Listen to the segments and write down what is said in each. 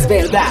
es verdad.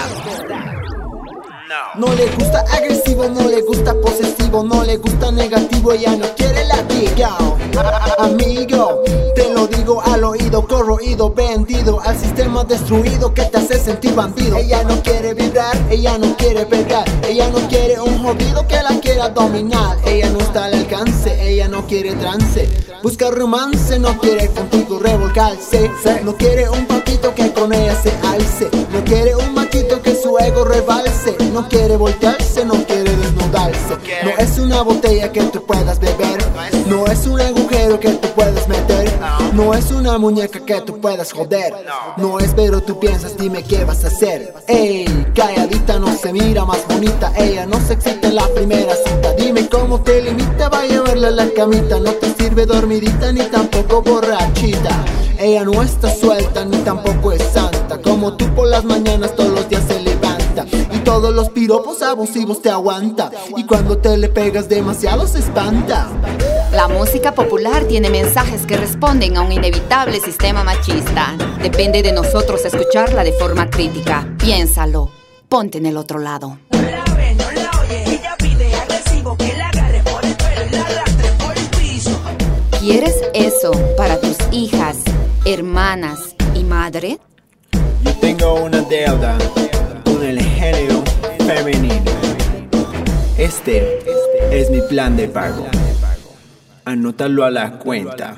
No le gusta agresivo, no le gusta posesivo, no le gusta negativo, ella no quiere latigo. Amigo, te lo digo al oído, corroído, vendido al sistema destruido que te hace sentir bandido. Ella no quiere vibrar, ella no quiere pegar, ella no quiere un jodido que la quiera dominar. Ella no está al alcance, ella no quiere trance, busca romance, no quiere contigo revolcarse. No quiere un papito que con ella se alce, no quiere un machito que su ego rebalse. No quiere voltearse, no quiere desnudarse. No es una botella que tú puedas beber, no es un agujero que tú puedas meter, no es una muñeca que tú puedas joder. No es, pero tú piensas, dime qué vas a hacer. Ey, calladita no se mira más bonita, ella no se excita en la primera cita. Dime cómo te limita, vaya a verla a la camita. No te sirve dormidita ni tampoco borrachita. Ella no está suelta ni tampoco es santa, como tú por las mañanas todos los días se levanta y todos los piropos abusivos te aguanta, y cuando te le pegas demasiado se espanta. La música popular tiene mensajes que responden a un inevitable sistema machista. Depende de nosotros escucharla de forma crítica. Piénsalo, ponte en el otro lado. No la ve, no la oye, ella pide agresivo que la agarre por el pelo y la arrastre por el piso. ¿Quieres eso para tus hijas, hermanas y madre? Yo tengo una deuda con el género femenino. Este es mi plan de pago. Anótalo a la cuenta.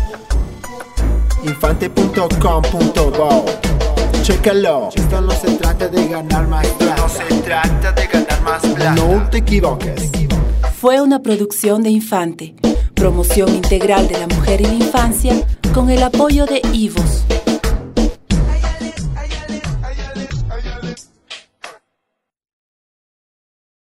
Infante.com.bo. Chécalo. Esto no se trata de ganar más plata. No se trata de ganar más plata. No te equivoques. Fue una producción de Infante, promoción integral de la mujer y la infancia, con el apoyo de IVOS.